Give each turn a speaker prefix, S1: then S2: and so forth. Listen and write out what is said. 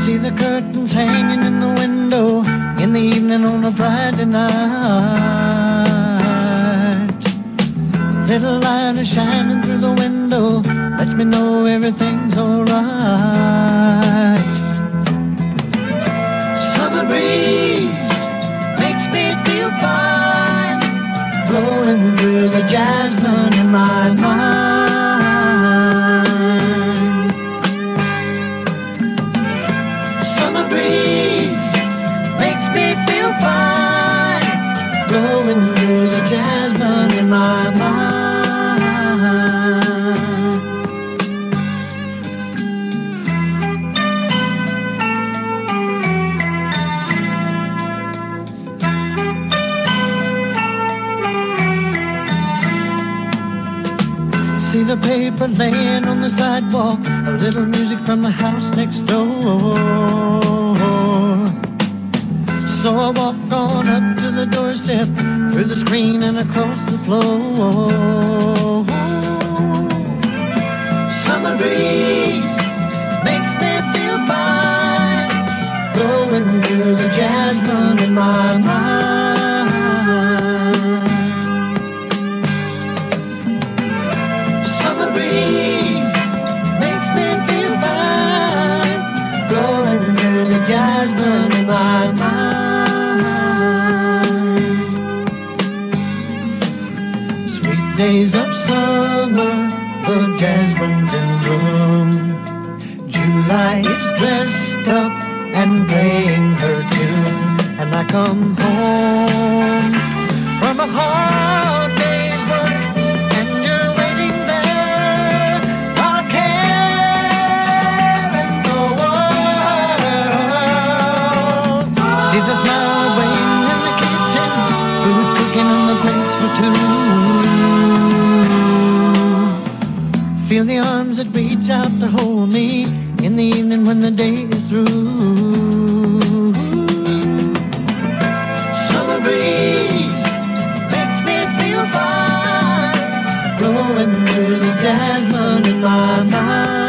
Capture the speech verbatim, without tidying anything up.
S1: See the curtains hanging in the window in the evening on a Friday night. Little light is shining through the window, lets me know everything's alright. Summer breeze makes me feel fine, blowing through the jasmine in my mind. Summer breeze makes me feel fine, blowing through the jasmine in my mind. See the paper laying on the sidewalk, a little music from the house next door. So I walk on up to the doorstep, through the screen and across the floor. Summer breeze makes me feel fine, blowing through the jasmine in my mind. Summer breeze makes me feel fine, blowing through the jasmine in my mind. Sweet days of summer, the jasmine's in bloom. July is dressed up and playing her tune, and I come home from a hard day's work, and you're waiting there while carrying the world. See the smile waiting in the kitchen, food cooking on the plates for two. Feel the arms that reach out to hold me in the evening when the day is through. Summer breeze makes me feel fine, blowing through the jasmine in my mind.